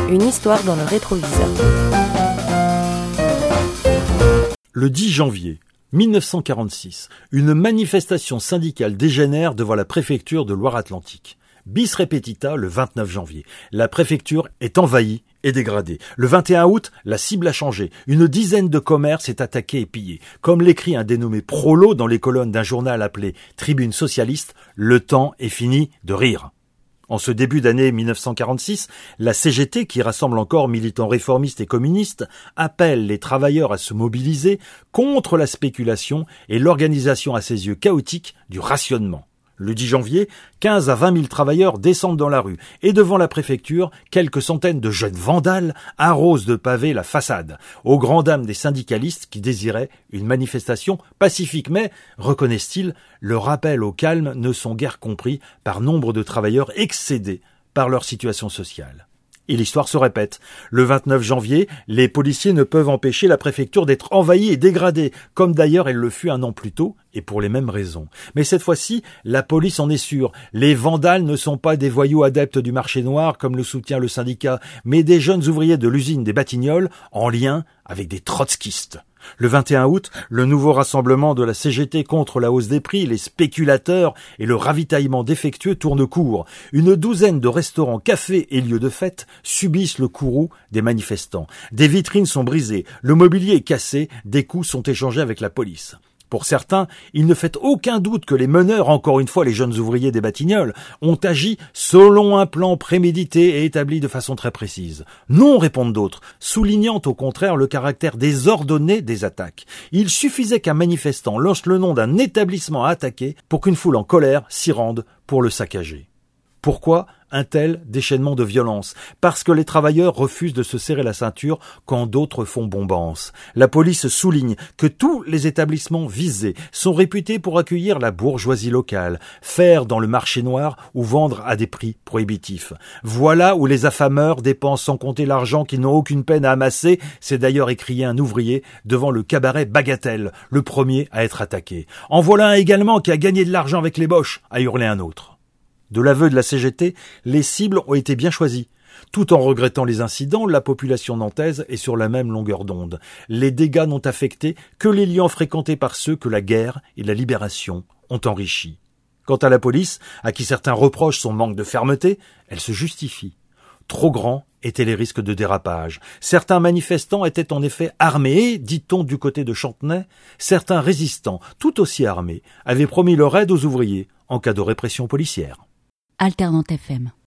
Une histoire dans le rétroviseur. Le 10 janvier 1946, une manifestation syndicale dégénère devant la préfecture de Loire-Atlantique. Bis repetita le 29 janvier. La préfecture est envahie et dégradée. Le 21 août, la cible a changé. Une dizaine de commerces est attaquée et pillée. Comme l'écrit un dénommé Prolo dans les colonnes d'un journal appelé Tribune socialiste, le temps est fini de rire. En ce début d'année 1946, la CGT, qui rassemble encore militants réformistes et communistes, appelle les travailleurs à se mobiliser contre la spéculation et l'organisation à ses yeux chaotique du rationnement. Le 10 janvier, 15 à 20 000 travailleurs descendent dans la rue et devant la préfecture, quelques centaines de jeunes vandales arrosent de pavés la façade, aux grandes dames des syndicalistes qui désiraient une manifestation pacifique. Mais, reconnaissent-ils, le rappel au calme ne sont guère compris par nombre de travailleurs excédés par leur situation sociale. Et l'histoire se répète. Le 29 janvier, les policiers ne peuvent empêcher la préfecture d'être envahie et dégradée, comme d'ailleurs elle le fut un an plus tôt, et pour les mêmes raisons. Mais cette fois-ci, la police en est sûre. Les vandales ne sont pas des voyous adeptes du marché noir, comme le soutient le syndicat, mais des jeunes ouvriers de l'usine des Batignolles, en lien avec des trotskistes. Le 21 août, le nouveau rassemblement de la CGT contre la hausse des prix, les spéculateurs et le ravitaillement défectueux tourne court. Une douzaine de restaurants, cafés et lieux de fête subissent le courroux des manifestants. Des vitrines sont brisées, le mobilier est cassé, des coups sont échangés avec la police. Pour certains, il ne fait aucun doute que les meneurs, encore une fois les jeunes ouvriers des Batignolles, ont agi selon un plan prémédité et établi de façon très précise. Non, répondent d'autres, soulignant au contraire le caractère désordonné des attaques. Il suffisait qu'un manifestant lance le nom d'un établissement à attaquer pour qu'une foule en colère s'y rende pour le saccager. Pourquoi un tel déchaînement de violence? Parce que les travailleurs refusent de se serrer la ceinture quand d'autres font bombance. La police souligne que tous les établissements visés sont réputés pour accueillir la bourgeoisie locale, faire dans le marché noir ou vendre à des prix prohibitifs. Voilà où les affameurs dépensent sans compter l'argent qu'ils n'ont aucune peine à amasser, c'est d'ailleurs écrié un ouvrier devant le cabaret Bagatelle, le premier à être attaqué. En voilà un également qui a gagné de l'argent avec les boches, a hurlé un autre. De l'aveu de la CGT, les cibles ont été bien choisies. Tout en regrettant les incidents, la population nantaise est sur la même longueur d'onde. Les dégâts n'ont affecté que les lieux fréquentés par ceux que la guerre et la libération ont enrichis. Quant à la police, à qui certains reprochent son manque de fermeté, elle se justifie. Trop grands étaient les risques de dérapage. Certains manifestants étaient en effet armés et, dit-on du côté de Chantenay, certains résistants, tout aussi armés, avaient promis leur aide aux ouvriers en cas de répression policière. Alternante FM.